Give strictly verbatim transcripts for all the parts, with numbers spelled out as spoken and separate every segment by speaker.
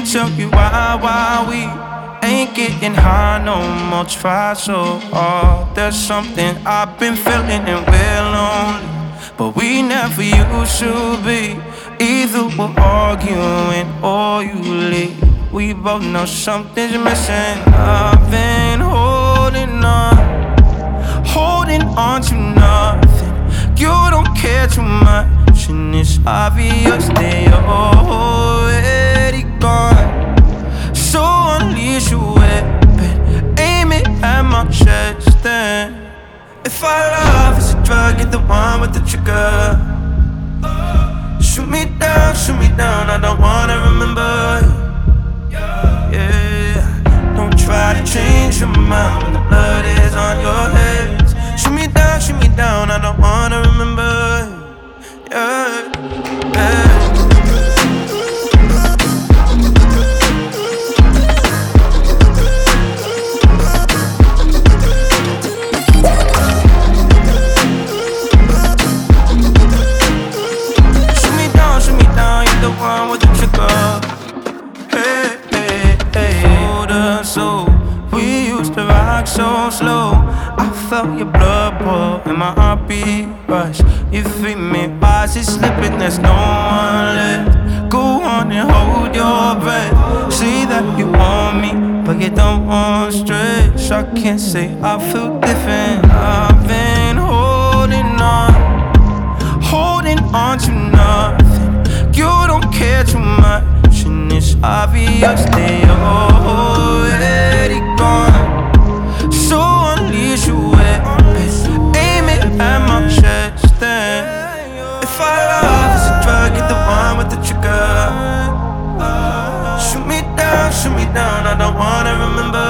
Speaker 1: tell you why, why we ain't getting high no more. Try so hard. There's something I've been feeling and we're lonely, but we never used to be. Either we're arguing or you leave. We both know something's missing. I've been holding on, holding on to nothing. You don't care too much, and it's obvious that you're already gone. So unleash your weapon, aim it at my chest. Then, if our love is a drug, you're the one with the trigger. Shoot me down, shoot me down, I don't wanna remember you. Yeah, don't try to change your mind when the blood is on your hands. Shoot me down, shoot me down, I don't wanna remember you. Yeah, yeah. The one with the trigger. Hey, hey, hey. Hold us so we used to rock so slow. I felt your blood pour and my heartbeat rush. You feed me, why is it slipping? There's no one left. Go on and hold your breath. Say that you want me, but you don't want stretch. I can't say I feel different. I've been holding on, holding on to nothing. You don't care too much, and it's obvious that you're already gone. So unleash your weapon, aim it at my chest. Then, if our love is a drug, you're the one with the trigger. Shoot me down, shoot me down, I don't wanna remember.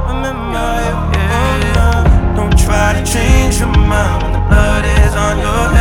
Speaker 1: Yeah, don't try to change your mind when the blood is on your head.